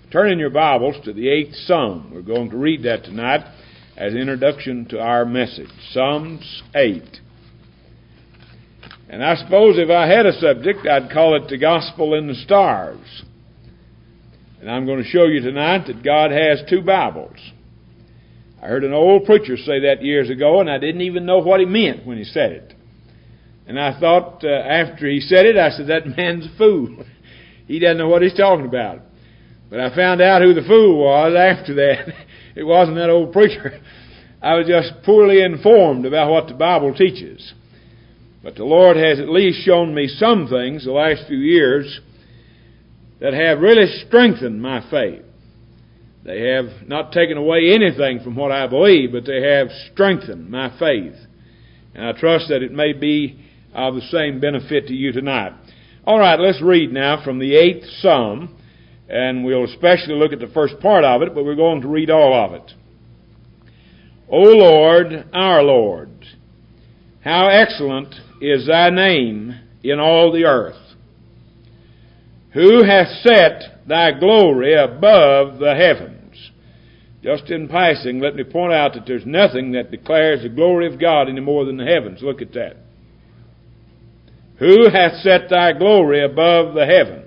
Turn in your Bibles to the 8th Psalm. We're going to read that tonight as an introduction to our message. Psalms 8. And I suppose if I had a subject, I'd call it the Gospel in the Stars. And I'm going to show you tonight that God has two Bibles. I heard an old preacher say that years ago, and I didn't even know what he meant when he said it. And I thought, after he said it, I said, that man's a fool. He doesn't know what he's talking about. But I found out who the fool was after that. It wasn't that old preacher. I was just poorly informed about what the Bible teaches. But the Lord has at least shown me some things the last few years that have really strengthened my faith. They have not taken away anything from what I believe, but they have strengthened my faith. And I trust that it may be of the same benefit to you tonight. All right, let's read now from the 8th Psalm. And we'll especially look at the first part of it, but we're going to read all of it. O Lord, our Lord, how excellent is thy name in all the earth. Who hath set thy glory above the heavens? Just in passing, let me point out that there's nothing that declares the glory of God any more than the heavens. Look at that. Who hath set thy glory above the heavens?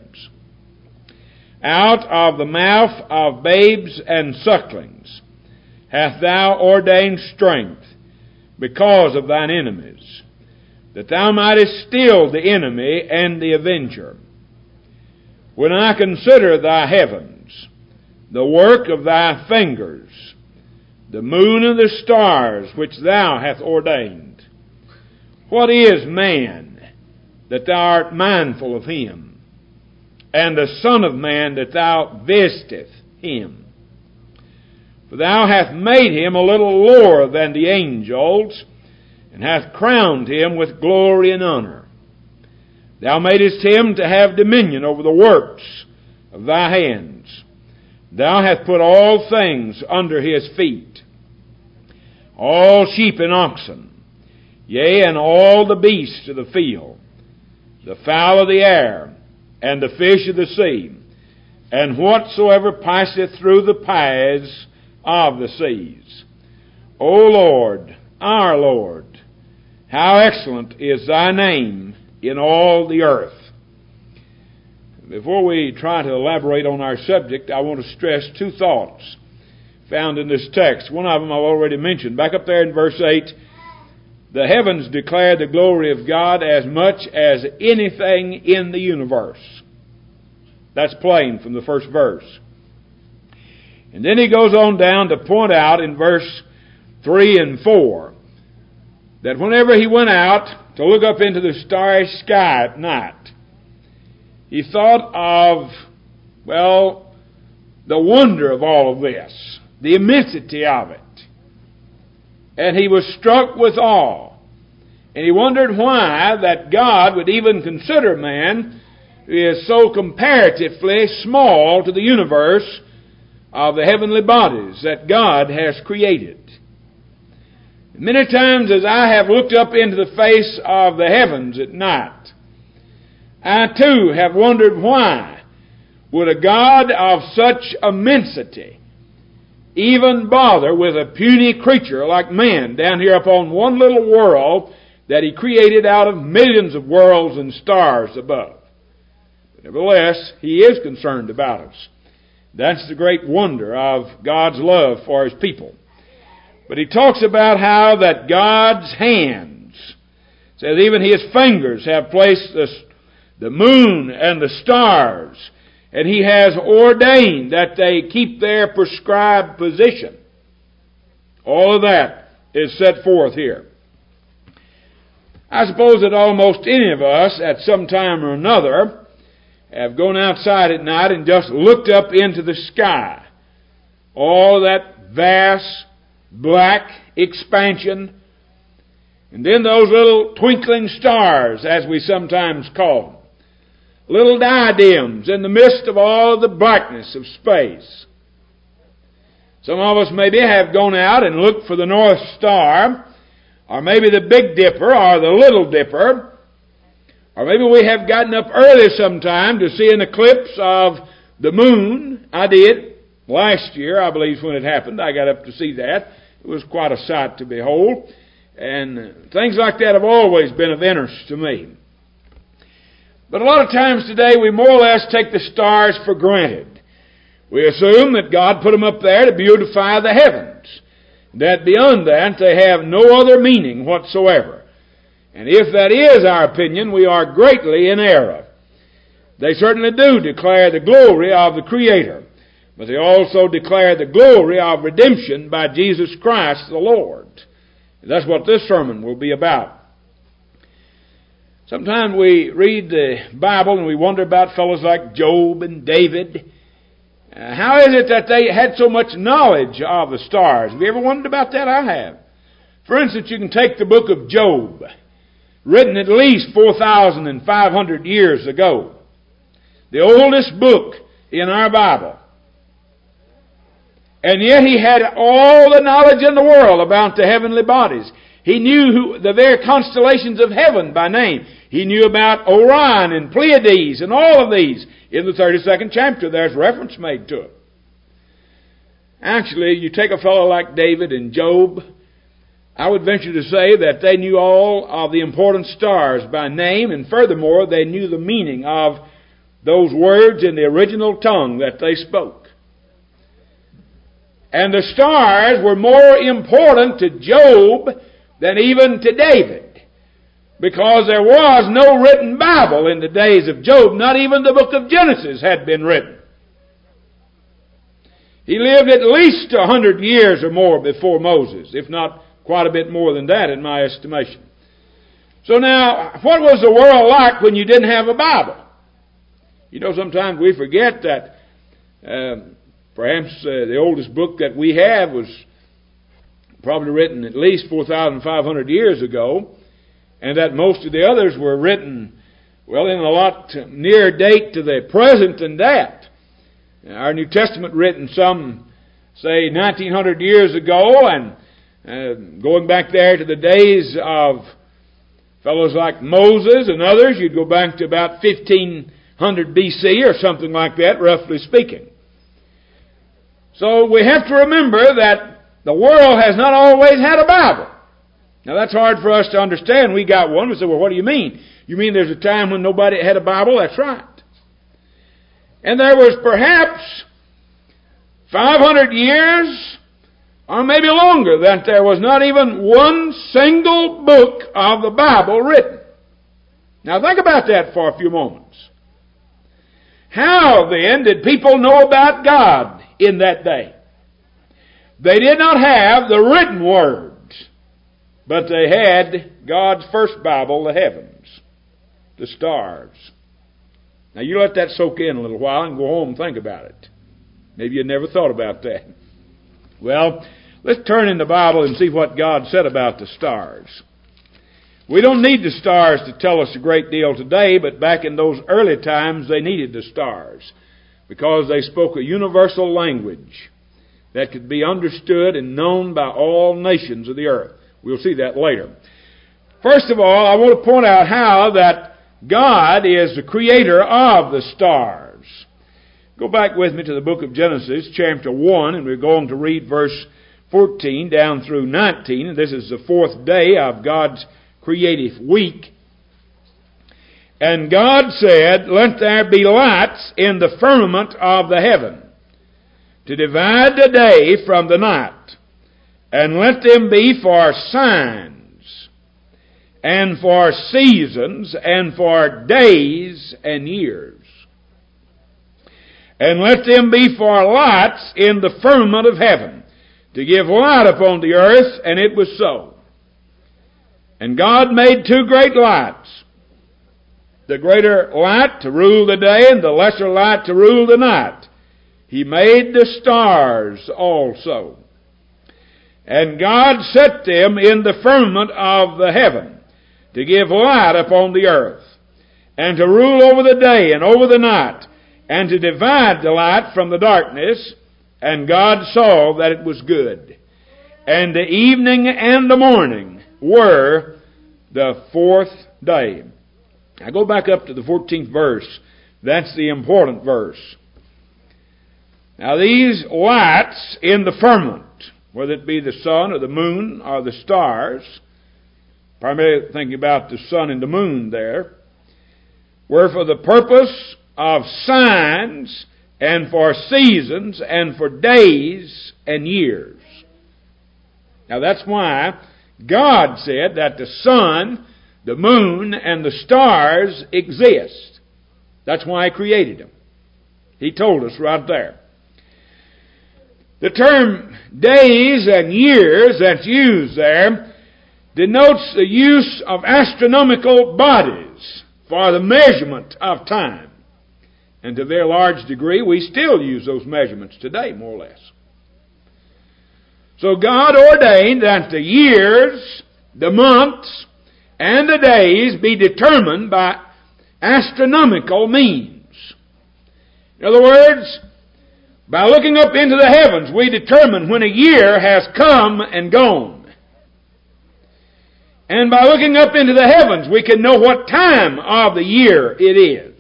Out of the mouth of babes and sucklings hast thou ordained strength because of thine enemies, that thou mightest still the enemy and the avenger. When I consider thy heavens, the work of thy fingers, the moon and the stars which thou hast ordained, what is man that thou art mindful of him? And the Son of Man that thou visitest him. For thou hast made him a little lower than the angels, and hast crowned him with glory and honor. Thou madest him to have dominion over the works of thy hands. Thou hast put all things under his feet, all sheep and oxen, yea, and all the beasts of the field, the fowl of the air, and the fish of the sea, and whatsoever passeth through the paths of the seas. O Lord, our Lord, how excellent is thy name in all the earth. Before we try to elaborate on our subject, I want to stress two thoughts found in this text. One of them I've already mentioned. Back up there in verse 8, the heavens declare the glory of God as much as anything in the universe. That's plain from the first verse. And then he goes on down to point out in verse 3 and 4 that whenever he went out to look up into the starry sky at night, he thought of, the wonder of all of this, the immensity of it. And he was struck with awe. And he wondered why that God would even consider man who is so comparatively small to the universe of the heavenly bodies that God has created. Many times as I have looked up into the face of the heavens at night, I too have wondered why would a God of such immensity even bother with a puny creature like man down here upon one little world that he created out of millions of worlds and stars above. But nevertheless, he is concerned about us. That's the great wonder of God's love for his people. But he talks about how that God's hands, says even his fingers have placed the moon and the stars, and he has ordained that they keep their prescribed position. All of that is set forth here. I suppose that almost any of us at some time or another have gone outside at night and just looked up into the sky. All that vast, black expansion. And then those little twinkling stars, as we sometimes call them. Little diadems in the midst of all of the blackness of space. Some of us maybe have gone out and looked for the North Star, or maybe the Big Dipper or the Little Dipper, or maybe we have gotten up early sometime to see an eclipse of The moon, I did. Last year, I believe, when it happened, I got up to see that. It was quite a sight to behold. And things like that have always been of interest to me. But a lot of times today, we more or less take the stars for granted. We assume that God put them up there to beautify the heavens. That beyond that, they have no other meaning whatsoever. And if that is our opinion, we are greatly in error. They certainly do declare the glory of the Creator, but they also declare the glory of redemption by Jesus Christ the Lord. That's what this sermon will be about. Sometimes we read the Bible and we wonder about fellows like Job and David. How is it that they had so much knowledge of the stars? Have you ever wondered about that? I have. For instance, you can take the book of Job, written at least 4,500 years ago. The oldest book in our Bible. And yet he had all the knowledge in the world about the heavenly bodies. He knew the very constellations of heaven by name. He knew about Orion and Pleiades and all of these. In the 32nd chapter, there's reference made to it. Actually, you take a fellow like David and Job, I would venture to say that they knew all of the important stars by name, and furthermore, they knew the meaning of those words in the original tongue that they spoke. And the stars were more important to Job than even to David, because there was no written Bible in the days of Job. Not even the book of Genesis had been written. He lived at least 100 years or more before Moses, if not quite a bit more than that in my estimation. So now, what was the world like when you didn't have a Bible? You know, sometimes we forget that perhaps the oldest book that we have was probably written at least 4,500 years ago, and that most of the others were written, well, in a lot nearer date to the present than that. Our New Testament written some, say, 1,900 years ago, and going back there to the days of fellows like Moses and others, you'd go back to about 1500 BC or something like that, roughly speaking. So we have to remember that the world has not always had a Bible. Now that's hard for us to understand. We got one. We say, well, what do you mean? You mean there's a time when nobody had a Bible? That's right. And there was perhaps 500 years, or maybe longer, that there was not even one single book of the Bible written. Now think about that for a few moments. How then did people know about God in that day? They did not have the written words, but they had God's first Bible, the heavens, the stars. Now you let that soak in a little while and go home and think about it. Maybe you never thought about that. Well, let's turn in the Bible and see what God said about the stars. We don't need the stars to tell us a great deal today, but back in those early times they needed the stars because they spoke a universal language that could be understood and known by all nations of the earth. We'll see that later. First of all, I want to point out how that God is the creator of the stars. Go back with me to the book of Genesis, chapter 1, and we're going to read verse 14 down through 19. And this is the fourth day of God's creative week. And God said, "Let there be lights in the firmament of the heaven, to divide the day from the night, and let them be for signs, and for seasons, and for days and years. And let them be for lights in the firmament of heaven, to give light upon the earth," and it was so. And God made two great lights, the greater light to rule the day, and the lesser light to rule the night. He made the stars also. And God set them in the firmament of the heaven, to give light upon the earth, and to rule over the day and over the night, and to divide the light from the darkness. And God saw that it was good. And the evening and the morning were the fourth day. Now go back up to the 14th verse. That's the important verse. Now these lights in the firmament, whether it be the sun or the moon or the stars, primarily thinking about the sun and the moon there, were for the purpose of signs and for seasons and for days and years. Now that's why God said that the sun, the moon, and the stars exist. That's why He created them. He told us right there. The term days and years that's used there denotes the use of astronomical bodies for the measurement of time. And to a very large degree, we still use those measurements today, more or less. So God ordained that the years, the months, and the days be determined by astronomical means. In other words, by looking up into the heavens, we determine when a year has come and gone. And by looking up into the heavens, we can know what time of the year it is.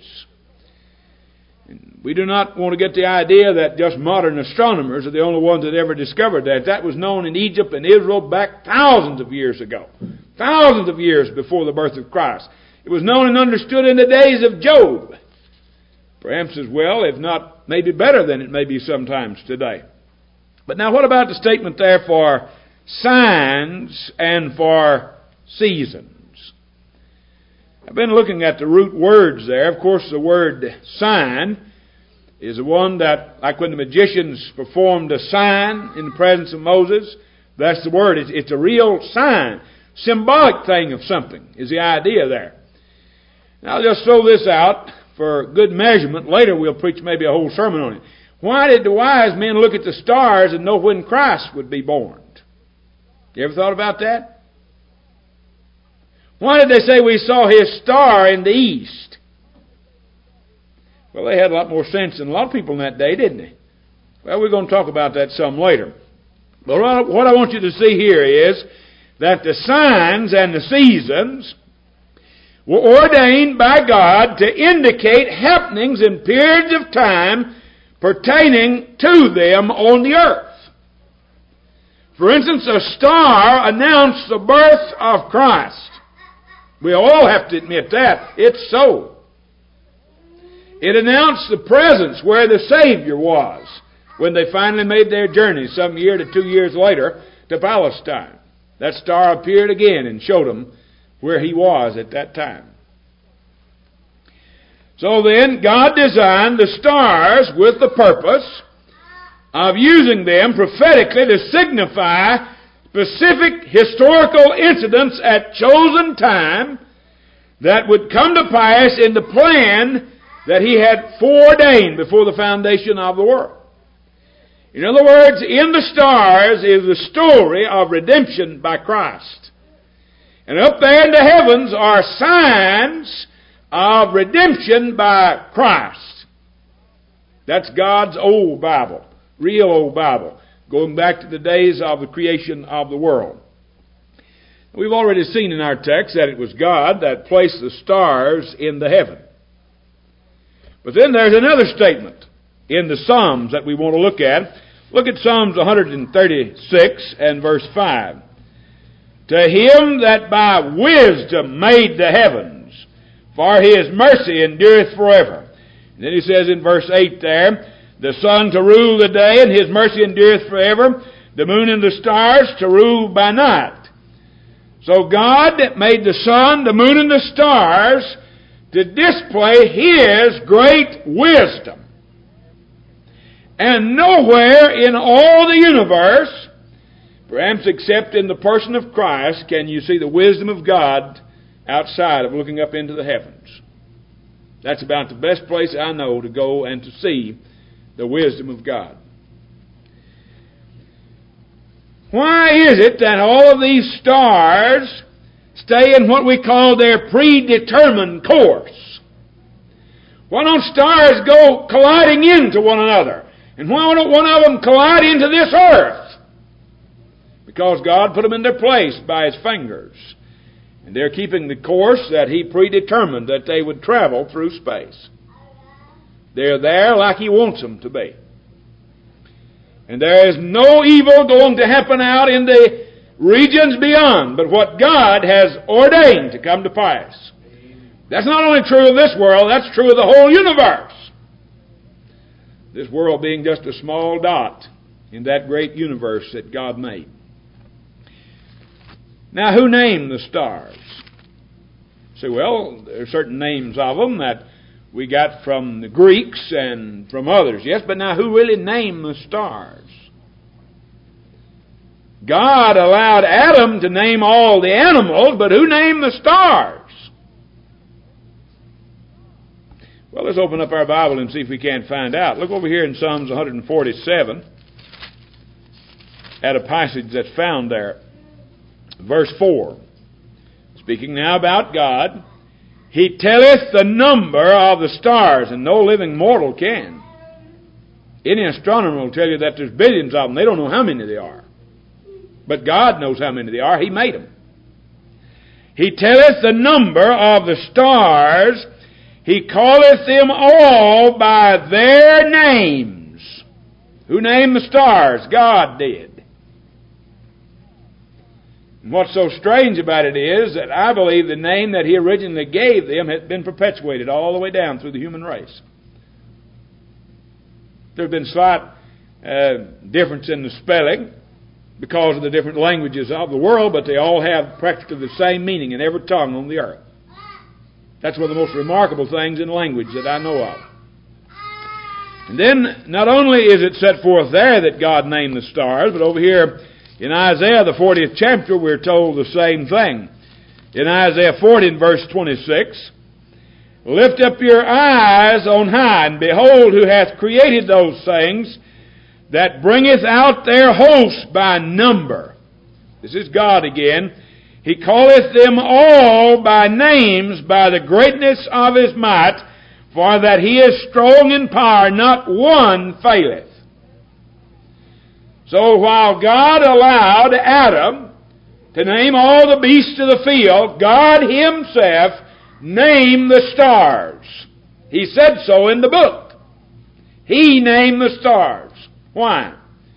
We do not want to get the idea that just modern astronomers are the only ones that ever discovered that. That was known in Egypt and Israel back thousands of years ago. Thousands of years before the birth of Christ. It was known and understood in the days of Job. Perhaps as well, if not maybe better than it may be sometimes today. But now what about the statement there for signs and for seasons? I've been looking at the root words there. Of course, the word sign is the one that, like when the magicians performed a sign in the presence of Moses, that's the word. It's a real sign. Symbolic thing of something is the idea there. Now I'll just throw this out for good measurement. Later we'll preach maybe a whole sermon on it. Why did the wise men look at the stars and know when Christ would be born? You ever thought about that? Why did they say we saw His star in the east? Well, they had a lot more sense than a lot of people in that day, didn't they? Well, we're going to talk about that some later. But what I want you to see here is that the signs and the seasons were ordained by God to indicate happenings in periods of time pertaining to them on the earth. For instance, a star announced the birth of Christ. We all have to admit that. It's so. It announced the presence where the Savior was when they finally made their journey some year to 2 years later to Palestine. That star appeared again and showed them where He was at that time. So then, God designed the stars with the purpose of using them prophetically to signify specific historical incidents at chosen time that would come to pass in the plan that He had foreordained before the foundation of the world. In other words, in the stars is the story of redemption by Christ. And up there in the heavens are signs of redemption by Christ. That's God's old Bible, real old Bible, going back to the days of the creation of the world. We've already seen in our text that it was God that placed the stars in the heaven. But then there's another statement in the Psalms that we want to look at. Look at Psalms 136 and verse 5. To Him that by wisdom made the heavens, for His mercy endureth forever. And then he says in verse 8 there, the sun to rule the day, and His mercy endureth forever. The moon and the stars to rule by night. So God made the sun, the moon, and the stars to display His great wisdom. And nowhere in all the universe, perhaps except in the person of Christ, can you see the wisdom of God outside of looking up into the heavens. That's about the best place I know to go and to see the wisdom of God. Why is it that all of these stars stay in what we call their predetermined course? Why don't stars go colliding into one another? And why don't one of them collide into this earth? Because God put them in their place by His fingers. And they're keeping the course that He predetermined that they would travel through space. They're there like He wants them to be. And there is no evil going to happen out in the regions beyond, but what God has ordained to come to pass. That's not only true of this world, that's true of the whole universe. This world being just a small dot in that great universe that God made. Now, who named the stars? So, well, there are certain names of them that we got from the Greeks and from others, yes, but now who really named the stars? God allowed Adam to name all the animals, but who named the stars? Well, let's open up our Bible and see if we can't find out. Look over here in Psalms 147 at a passage that's found there. Verse 4. Speaking now about God, He telleth the number of the stars, and no living mortal can. Any astronomer will tell you that there's billions of them. They don't know how many there are. But God knows how many there are. He made them. He telleth the number of the stars. He calleth them all by their names. Who named the stars? God did. And what's so strange about it is that I believe the name that He originally gave them has been perpetuated all the way down through the human race. There have been slight difference in the spelling because of the different languages of the world, but they all have practically the same meaning in every tongue on the earth. That's one of the most remarkable things in language that I know of. And then, not only is it set forth there that God named the stars, but over here in Isaiah, the 40th chapter, we're told the same thing. In Isaiah 40 and verse 26, Lift up your eyes on high, and behold who hath created those things, that bringeth out their hosts by number. This is God again. He calleth them all by names, by the greatness of His might, for that He is strong in power, not one faileth. So while God allowed Adam to name all the beasts of the field, God Himself named the stars. He said so in the book. He named the stars. Why?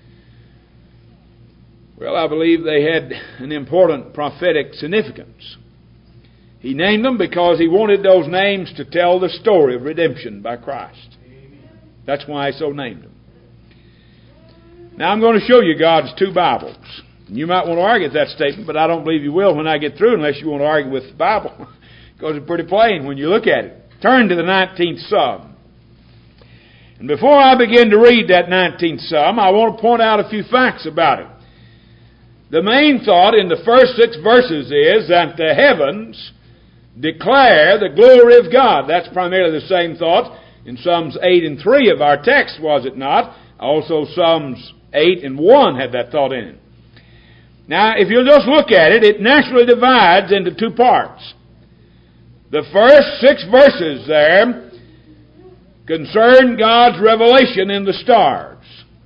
Well, I believe they had an important prophetic significance. He named them because He wanted those names to tell the story of redemption by Christ. That's why He so named them. Now I'm going to show you God's two Bibles. You might want to argue with that statement, but I don't believe you will when I get through unless you want to argue with the Bible. Because it's pretty plain when you look at it. Turn to the 19th Psalm. And before I begin to read that 19th Psalm, I want to point out a few facts about it. The main thought in the first 6 verses is that the heavens declare the glory of God. That's primarily the same thought in Psalms 8 and 3 of our text, was it not? Also Psalms 8 and 1 had that thought in it. Now, if you'll just look at it, it naturally divides into 2 parts. The first 6 verses there concern God's revelation in the stars.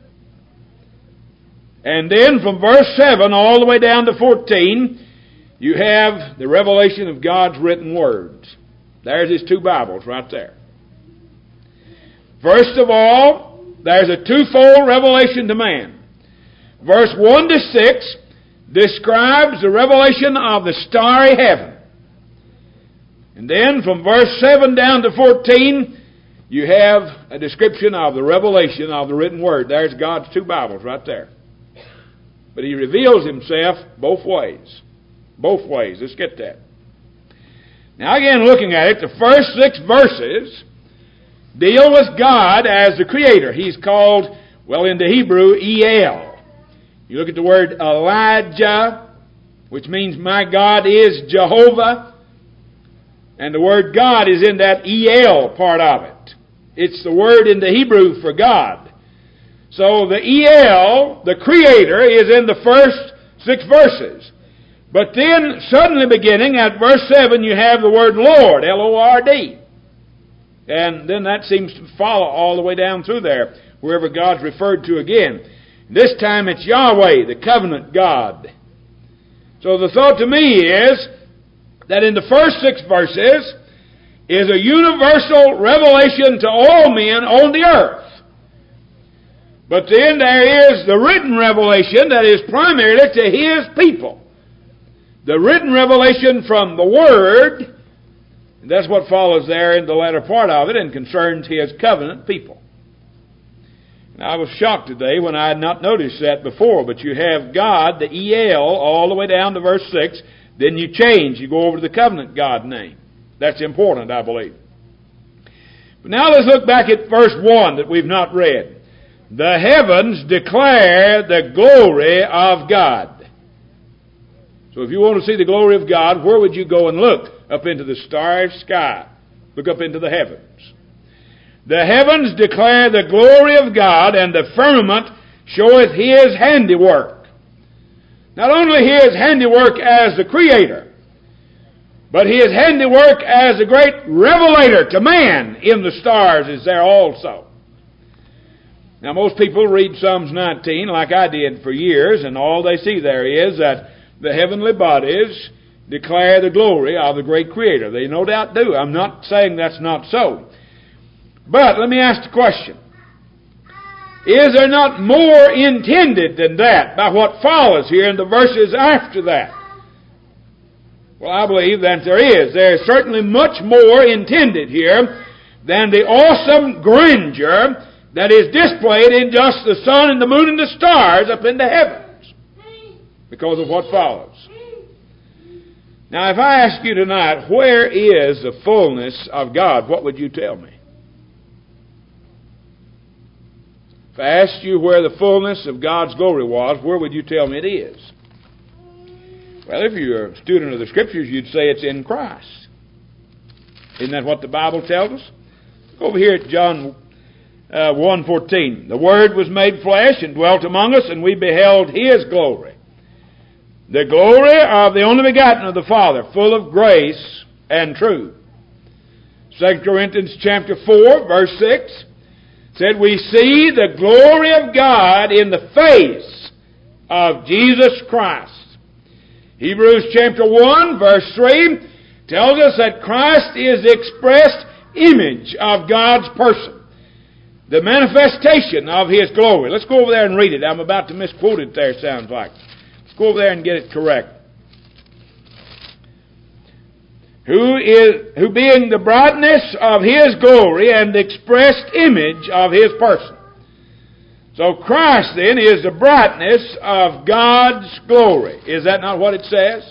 And then from verse 7 all the way down to 14, you have the revelation of God's written words. There's His 2 Bibles right there. First of all, there's a twofold revelation to man. Verse 1 to 6 describes the revelation of the starry heaven. And then from verse 7 down to 14, you have a description of the revelation of the written word. There's God's 2 Bibles right there. But He reveals Himself both ways. Both ways. Let's get that. Now again, looking at it, the first 6 verses deal with God as the Creator. He's called, well, in the Hebrew, El. You look at the word Elijah, which means my God is Jehovah. And the word God is in that El part of it. It's the word in the Hebrew for God. So the El, the Creator, is in the first 6 verses. But then, suddenly beginning at verse 7, you have the word Lord, L-O-R-D. And then that seems to follow all the way down through there, wherever God's referred to again. This time it's Yahweh, the covenant God. So the thought to me is that in the first 6 verses is a universal revelation to all men on the earth. But then there is the written revelation that is primarily to His people. The written revelation from the Word, and that's what follows there in the latter part of it and concerns His covenant people. Now, I was shocked today when I had not noticed that before, but you have God, the EL, all the way down to verse 6, then you change, you go over to the covenant God name. That's important, I believe. But now let's look back at verse 1 that we've not read. The heavens declare the glory of God. So if you want to see the glory of God, where would you go and look? Up into the starry sky. Look up into the heavens. The heavens declare the glory of God, and the firmament showeth His handiwork. Not only His handiwork as the Creator, but His handiwork as a great revelator to man in the stars is there also. Now most people read Psalms 19 like I did for years, and all they see there is that the heavenly bodies declare the glory of the great Creator. They no doubt do. I'm not saying that's not so. But let me ask the question. Is there not more intended than that by what follows here in the verses after that? Well, I believe that there is. There is certainly much more intended here than the awesome grandeur that is displayed in just the sun and the moon and the stars up in the heavens, because of what follows. Now, if I ask you tonight, where is the fullness of God, what would you tell me? If I asked you where the fullness of God's glory was, where would you tell me it is? Well, if you're a student of the Scriptures, you'd say it's in Christ. Isn't that what the Bible tells us? Look over here at John 1:14. The Word was made flesh and dwelt among us, and we beheld His glory. The glory of the only begotten of the Father, full of grace and truth. 2 Corinthians chapter 4, verse 6, said, we see the glory of God in the face of Jesus Christ. Hebrews chapter 1, verse 3, tells us that Christ is the expressed image of God's person, the manifestation of His glory. Let's go over there and read it. I'm about to misquote it there, sounds like. Let's go over there and get it correct. Who being the brightness of His glory and the expressed image of His person. So Christ then is the brightness of God's glory. Is that not what it says?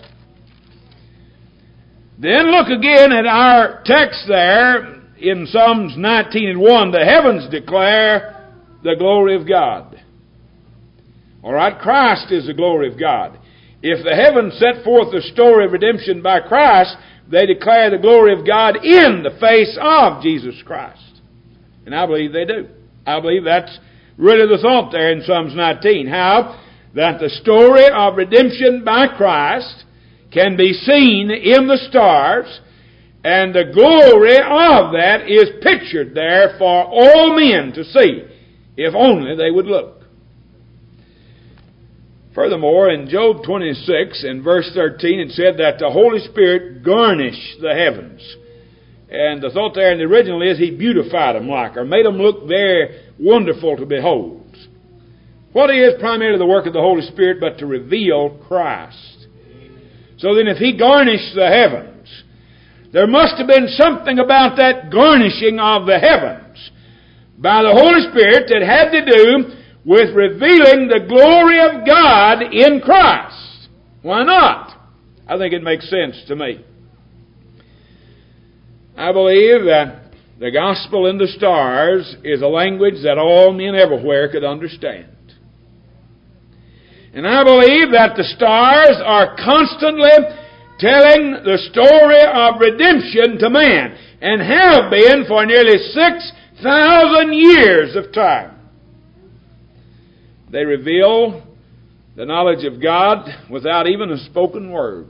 Then look again at our text there in Psalms 19:1. The heavens declare the glory of God. All right, Christ is the glory of God. If the heavens set forth the story of redemption by Christ, they declare the glory of God in the face of Jesus Christ. And I believe they do. I believe that's really the thought there in Psalms 19. How that the story of redemption by Christ can be seen in the stars, and the glory of that is pictured there for all men to see, if only they would look. Furthermore, in Job 26 and verse 13, it said that the Holy Spirit garnished the heavens. And the thought there in the original is He beautified them like, or made them look very wonderful to behold. What is primarily the work of the Holy Spirit but to reveal Christ? So then if He garnished the heavens, there must have been something about that garnishing of the heavens by the Holy Spirit that had to do with revealing the glory of God in Christ. Why not? I think it makes sense to me. I believe that the gospel in the stars is a language that all men everywhere could understand. And I believe that the stars are constantly telling the story of redemption to man, and have been for nearly 6,000 years of time. They reveal the knowledge of God without even a spoken word.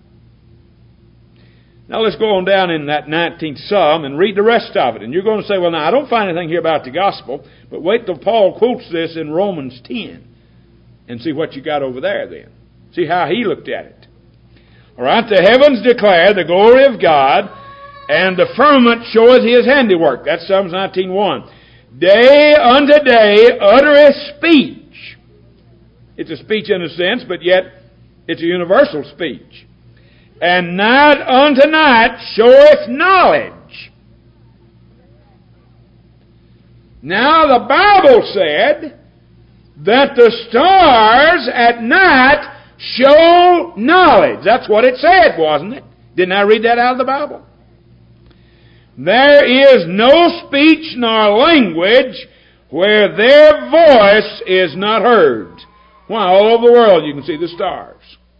Now let's go on down in that 19th Psalm and read the rest of it. And you're going to say, well, now I don't find anything here about the gospel, but wait till Paul quotes this in Romans 10 and see what you got over there then. See how he looked at it. All right, the heavens declare the glory of God, and the firmament showeth His handiwork. That's Psalms 19:1. day unto day uttereth speech. It's a speech in a sense, but yet it's a universal speech. And night unto night showeth knowledge. Now the Bible said that the stars at night show knowledge. That's what it said, wasn't it? Didn't I read that out of the Bible? There is no speech nor language where their voice is not heard. Why, all over the world you can see the stars.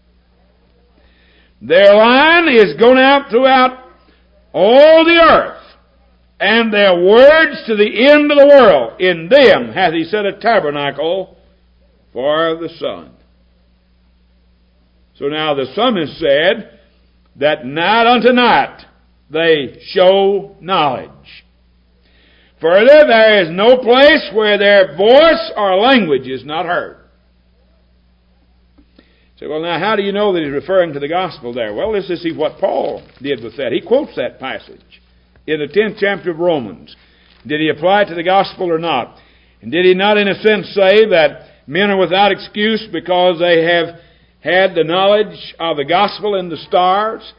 Their line is going out throughout all the earth, and their words to the end of the world. In them hath he set a tabernacle for the sun. So now the psalmist said that night unto night they show knowledge. Further, there is no place where their voice or language is not heard. So, well, now how do you know that he's referring to the gospel there? Well, let's just see what Paul did with that. He quotes that passage in the 10th chapter of Romans. Did he apply it to the gospel or not? And did he not, in a sense, say that men are without excuse because they have had the knowledge of the gospel in the stars?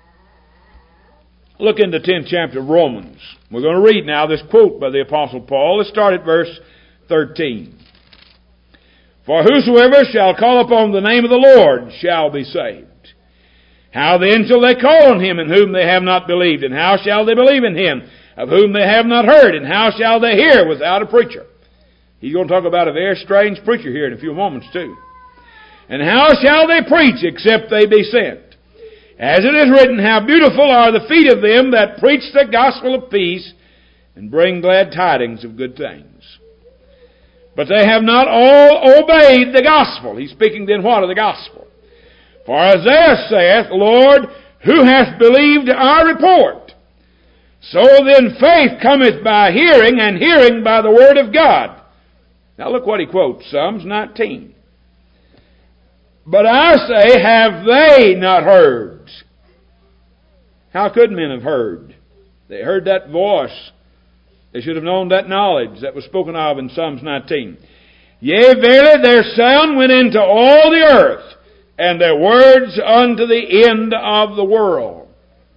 Look in the 10th chapter of Romans. We're going to read now this quote by the Apostle Paul. Let's start at verse 13. For whosoever shall call upon the name of the Lord shall be saved. How then shall they call on him in whom they have not believed? And how shall they believe in him of whom they have not heard? And how shall they hear without a preacher? He's going to talk about a very strange preacher here in a few moments too. And how shall they preach except they be sent? As it is written, how beautiful are the feet of them that preach the gospel of peace and bring glad tidings of good things. But they have not all obeyed the gospel. He's speaking then what of the gospel? For Isaiah saith, Lord, who hath believed our report? So then faith cometh by hearing, and hearing by the word of God. Now look what he quotes, Psalms 19. But I say, have they not heard? How could men have heard? They heard that voice. They should have known that knowledge that was spoken of in Psalms 19. Yea, verily, their sound went into all the earth, and their words unto the end of the world.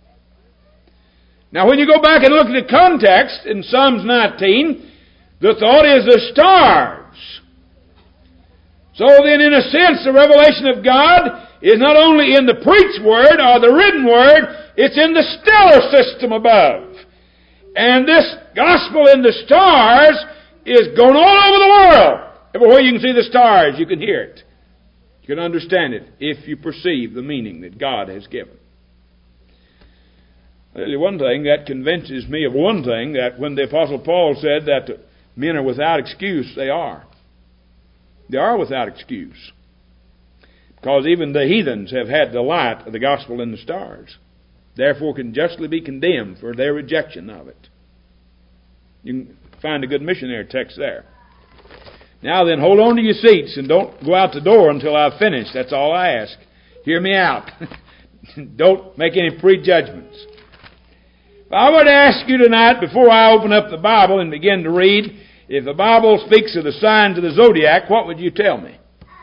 Now, when you go back and look at the context in Psalms 19, the thought is the stars. So then, in a sense, the revelation of God is not only in the preached word or the written word, it's in the stellar system above. And this gospel in the stars is going all over the world. Everywhere you can see the stars, you can hear it. You can understand it if you perceive the meaning that God has given. There's one thing that convinces me of one thing, that when the Apostle Paul said that men are without excuse, they are. They are without excuse. Because even the heathens have had the light of the gospel in the stars. Therefore can justly be condemned for their rejection of it. You can find a good missionary text there. Now then, hold on to your seats and don't go out the door until I've finished. That's all I ask. Hear me out. Don't make any prejudgments. If I were to ask you tonight, before I open up the Bible and begin to read, if the Bible speaks of the signs of the zodiac, what would you tell me?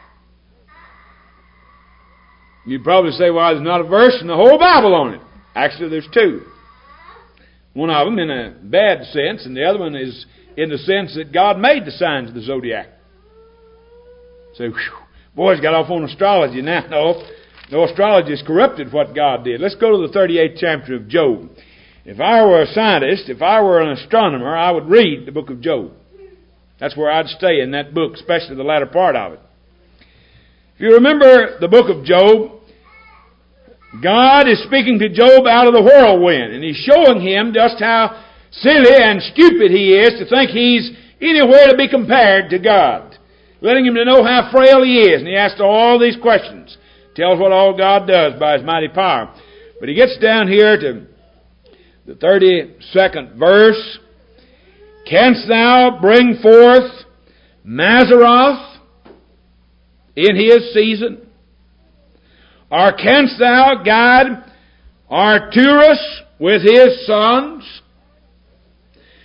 You'd probably say, well, there's not a verse in the whole Bible on it. Actually, there's two. One of them in a bad sense, and the other one is in the sense that God made the signs of the zodiac. So, boys got off on astrology now. No, astrology has corrupted what God did. Let's go to the 38th chapter of Job. If I were a scientist, if I were an astronomer, I would read the book of Job. That's where I'd stay in that book, especially the latter part of it. If you remember the book of Job, God is speaking to Job out of the whirlwind, and He's showing him just how silly and stupid he is to think he's anywhere to be compared to God. Letting him to know how frail he is, and he asks all these questions. Tells what all God does by His mighty power. But he gets down here to the 32nd verse. Canst thou bring forth Mazzaroth in his season? Or canst thou guide Arcturus with his sons?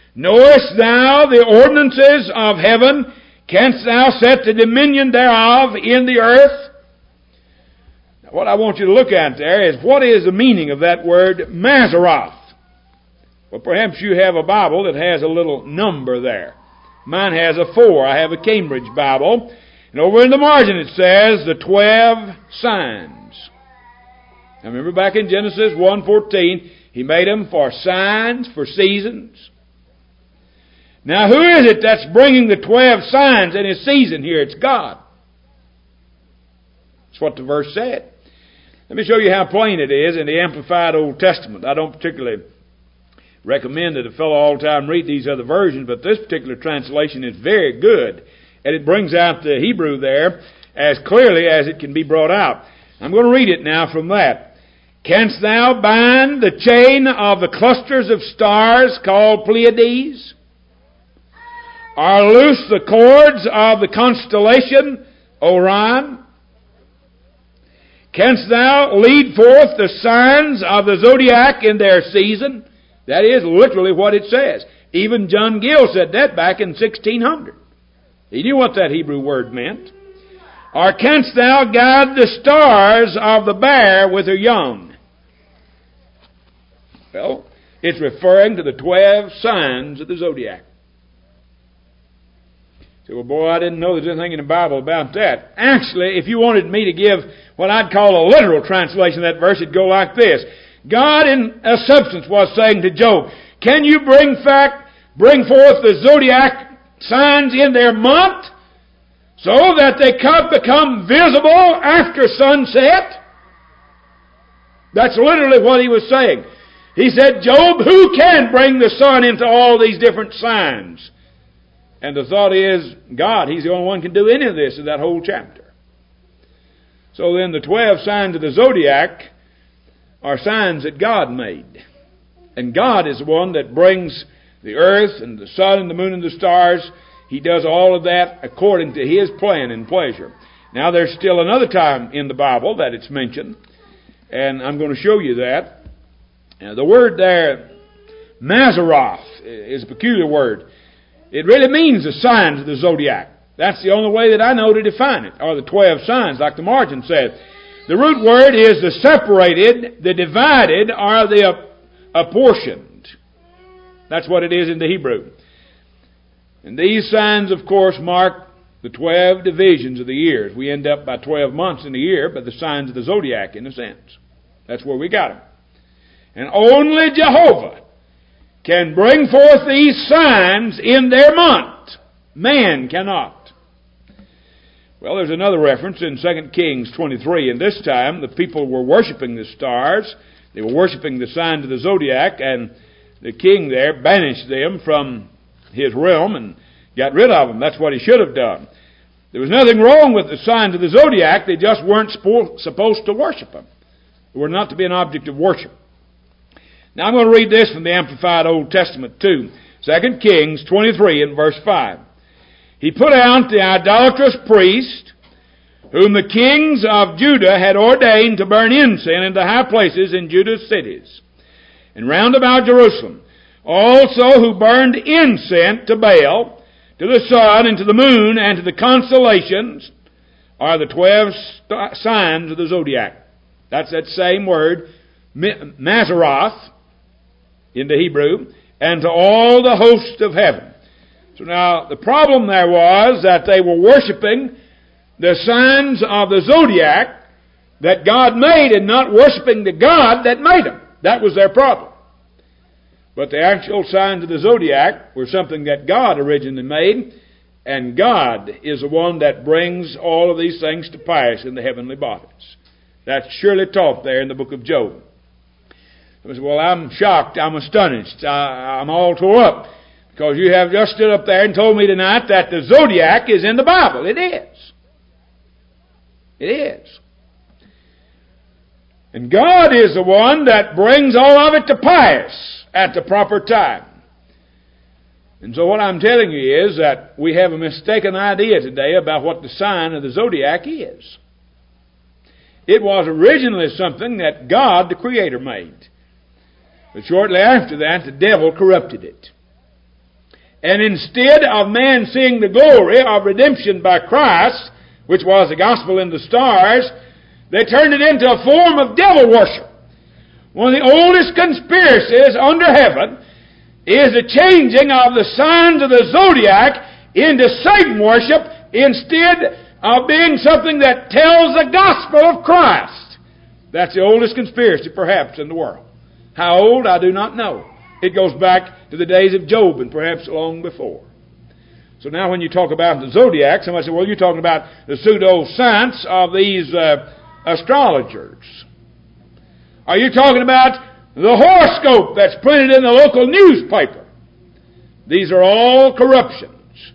Knowest thou the ordinances of heaven? Canst thou set the dominion thereof in the earth? Now, what I want you to look at there is, what is the meaning of that word Mazaroth? Well, perhaps you have a Bible that has a little number there. Mine has a 4. I have a Cambridge Bible. And over in the margin it says the 12 signs. Now remember back in Genesis 1:14, He made them for signs, for seasons. Now who is it that's bringing the 12 signs in His season here? It's God. That's what the verse said. Let me show you how plain it is in the Amplified Old Testament. I don't particularly recommend that a fellow all the time read these other versions, but this particular translation is very good, and it brings out the Hebrew there as clearly as it can be brought out. I'm going to read it now from that. Canst thou bind the chain of the clusters of stars called Pleiades? Or loose the cords of the constellation Orion? Canst thou lead forth the signs of the zodiac in their season? That is literally what it says. Even John Gill said that back in 1600. He knew what that Hebrew word meant. Or canst thou guide the stars of the bear with her young? Well, it's referring to the 12 signs of the zodiac. You say, well, boy, I didn't know there's anything in the Bible about that. Actually, if you wanted me to give what I'd call a literal translation of that verse, it'd go like this. God, in a substance, was saying to Job, can you bring forth the zodiac signs in their month so that they can become visible after sunset? That's literally what he was saying. He said, Job, who can bring the sun into all these different signs? And the thought is, God. He's the only one who can do any of this in that whole chapter. So then the 12 signs of the zodiac are signs that God made. And God is the one that brings the earth and the sun and the moon and the stars. He does all of that according to His plan and pleasure. Now there's still another time in the Bible that it's mentioned, and I'm going to show you that. The word there, Mazaroth, is a peculiar word. It really means the signs of the zodiac. That's the only way that I know to define it, or the 12 signs, like the margin said. The root word is the separated, the divided, or the apportioned. That's what it is in the Hebrew. And these signs, of course, mark the 12 divisions of the years. We end up by 12 months in the year, but the signs of the zodiac, in a sense. That's where we got them. And only Jehovah can bring forth these signs in their month. Man cannot. Well, there's another reference in 2 Kings 23. And this time, the people were worshiping the stars. They were worshiping the signs of the zodiac. And the king there banished them from his realm and got rid of them. That's what he should have done. There was nothing wrong with the signs of the zodiac. They just weren't supposed to worship them. They were not to be an object of worship. Now I'm going to read this from the Amplified Old Testament too. 2 Kings 23 and verse 5. He put out the idolatrous priest, whom the kings of Judah had ordained to burn incense in the high places in Judah's cities, and round about Jerusalem. Also who burned incense to Baal, to the sun, and to the moon, and to the constellations, are the 12 signs of the zodiac. That's that same word, Mazaroth, in the Hebrew, and to all the host of heaven. So now, the problem there was that they were worshiping the signs of the zodiac that God made and not worshiping the God that made them. That was their problem. But the actual signs of the zodiac were something that God originally made, and God is the one that brings all of these things to pass in the heavenly bodies. That's surely taught there in the book of Job. I said, well, I'm shocked, I'm astonished, I'm all tore up, because you have just stood up there and told me tonight that the zodiac is in the Bible. It is. It is. And God is the one that brings all of it to pass at the proper time. And so what I'm telling you is that we have a mistaken idea today about what the sign of the zodiac is. It was originally something that God, the Creator, made. But shortly after that, the devil corrupted it. And instead of man seeing the glory of redemption by Christ, which was the gospel in the stars, they turned it into a form of devil worship. One of the oldest conspiracies under heaven is the changing of the signs of the zodiac into Satan worship instead of being something that tells the gospel of Christ. That's the oldest conspiracy perhaps in the world. How old, I do not know. It goes back to the days of Job and perhaps long before. So now when you talk about the zodiac, somebody says, well, you're talking about the pseudoscience of these astrologers. Are you talking about the horoscope that's printed in the local newspaper? These are all corruptions.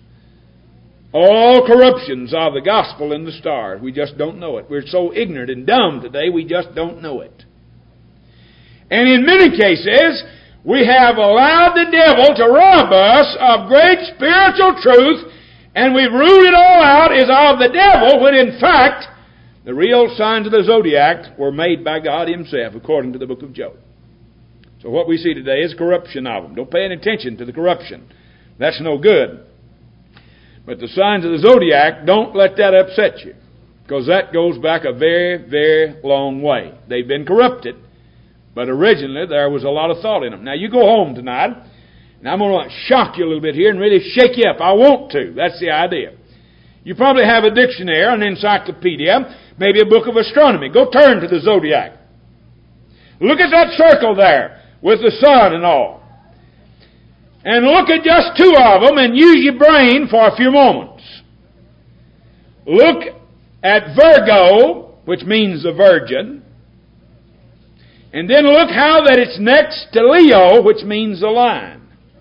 All corruptions of the gospel in the stars. We just don't know it. We're so ignorant and dumb today, we just don't know it. And in many cases, we have allowed the devil to rob us of great spiritual truth, and we've ruled it all out as of the devil, when in fact, the real signs of the zodiac were made by God Himself, according to the book of Job. So what we see today is corruption of them. Don't pay any attention to the corruption. That's no good. But the signs of the zodiac, don't let that upset you, because that goes back a very, very long way. They've been corrupted, but originally there was a lot of thought in them. Now you go home tonight, and I'm going to shock you a little bit here and really shake you up. I want to. That's the idea. You probably have a dictionary, an encyclopedia, maybe a book of astronomy. Go turn to the zodiac. Look at that circle there with the sun and all. And look at just two of them and use your brain for a few moments. Look at Virgo, which means the virgin. And then look how that it's next to Leo, which means the lion.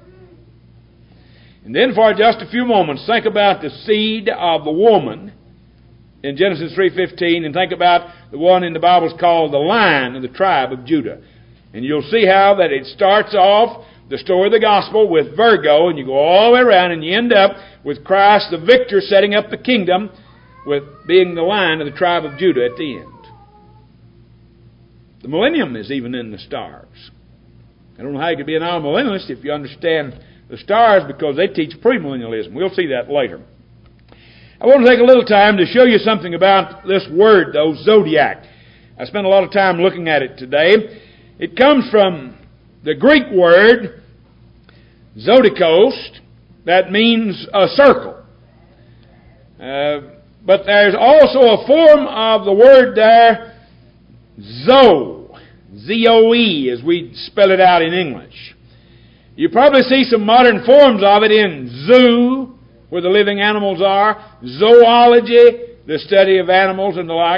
And then for just a few moments, think about the seed of the woman in Genesis 3:15, and think about the one in the Bible called the Lion of the tribe of Judah. And you'll see how that it starts off the story of the gospel with Virgo, and you go all the way around, and you end up with Christ the victor setting up the kingdom, with being the Lion of the tribe of Judah at the end. The millennium is even in the stars. I don't know how you could be an amillennialist if you understand the stars, because they teach premillennialism. We'll see that later. I want to take a little time to show you something about this word, though, zodiac. I spent a lot of time looking at it today. It comes from the Greek word zodikos, that means a circle. But there's also a form of the word there, zoe, Z-O-E, as we spell it out in English. You probably see some modern forms of it in zoo, where the living animals are, zoology, the study of animals and the like.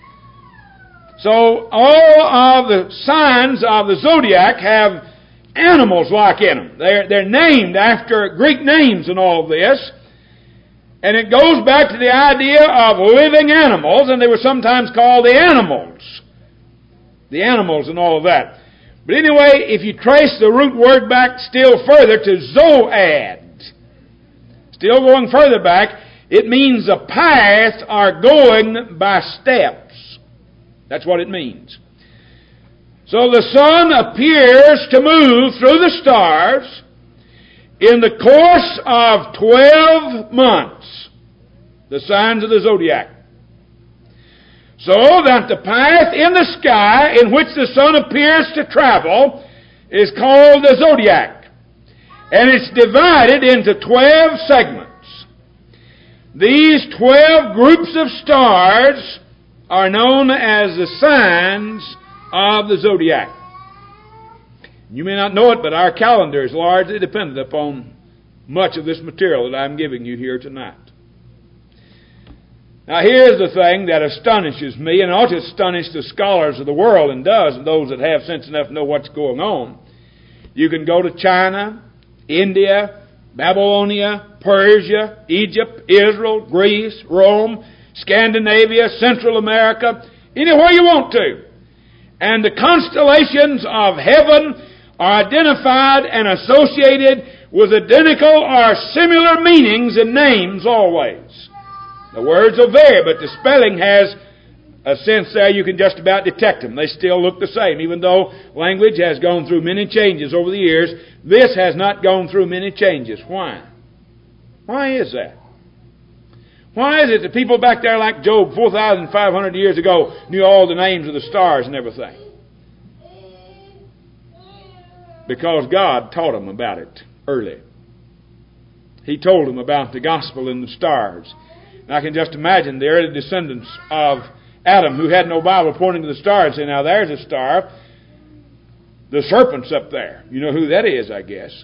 So all of the signs of the zodiac have animals like in them. They're named after Greek names and all of this. And it goes back to the idea of living animals, and they were sometimes called the animals. The animals and all of that. But anyway, if you trace the root word back still further to zoad, still going further back, it means a path or going by steps. That's what it means. So the sun appears to move through the stars in the course of 12 months. The signs of the zodiac. So that the path in the sky in which the sun appears to travel is called the zodiac. And it's divided into 12 segments. These 12 groups of stars are known as the signs of the zodiac. You may not know it, but our calendar is largely dependent upon much of this material that I'm giving you here tonight. Now here's the thing that astonishes me, and ought to astonish the scholars of the world, and does, and those that have sense enough to know what's going on. You can go to China, India, Babylonia, Persia, Egypt, Israel, Greece, Rome, Scandinavia, Central America, anywhere you want to. And the constellations of heaven are identified and associated with identical or similar meanings and names always. The words will vary, but the spelling has a sense there you can just about detect them. They still look the same. Even though language has gone through many changes over the years, this has not gone through many changes. Why? Why is that? Why is it that people back there like Job 4,500 years ago knew all the names of the stars and everything? Because God taught them about it early. He told them about the gospel in the stars. And I can just imagine the early descendants of Adam, who had no Bible, pointing to the stars, saying, now there's a star. The serpent's up there. You know who that is, I guess.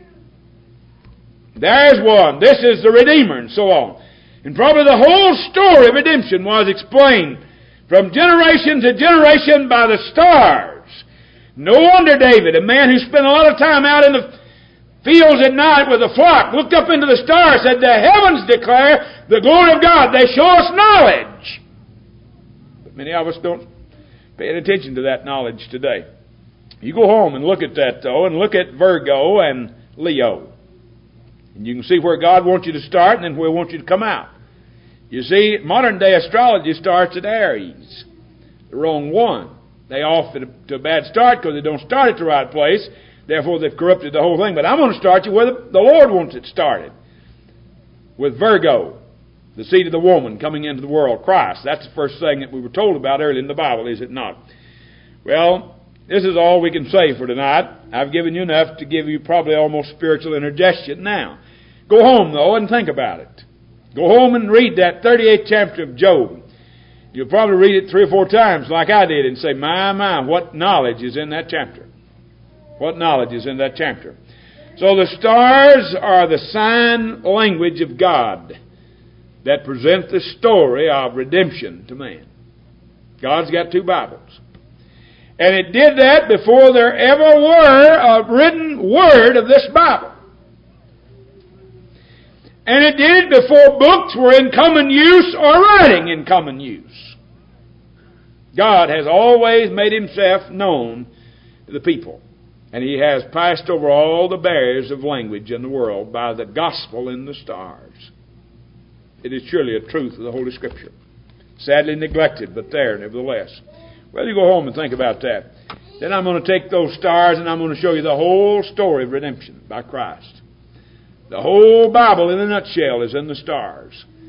There's one. This is the Redeemer, and so on. And probably the whole story of redemption was explained from generation to generation by the stars. No wonder David, a man who spent a lot of time out in the fields at night with the flock, looked up into the stars, said, the heavens declare the glory of God. They show us knowledge. But many of us don't pay attention to that knowledge today. You go home and look at that, though, and look at Virgo and Leo. And you can see where God wants you to start and then where He wants you to come out. You see, modern day astrology starts at Aries. The wrong one. They off to a bad start because they don't start at the right place. Therefore, they've corrupted the whole thing. But I'm going to start you where the Lord wants it started. With Virgo, the seed of the woman coming into the world, Christ. That's the first thing that we were told about early in the Bible, is it not? Well, this is all we can say for tonight. I've given you enough to give you probably almost spiritual indigestion now. Go home, though, and think about it. Go home and read that 38th chapter of Job. You'll probably read it 3 or 4 times like I did and say, my, what knowledge is in that chapter. What knowledge is in that chapter. So the stars are the sign language of God that present the story of redemption to man. God's got 2 Bibles. And it did that before there ever were a written word of this Bible. And it did it before books were in common use or writing in common use. God has always made Himself known to the people. And He has passed over all the barriers of language in the world by the gospel in the stars. It is surely a truth of the Holy Scripture. Sadly neglected, but there nevertheless. Well, you go home and think about that. Then I'm going to take those stars and I'm going to show you the whole story of redemption by Christ. The whole Bible in a nutshell is in the stars.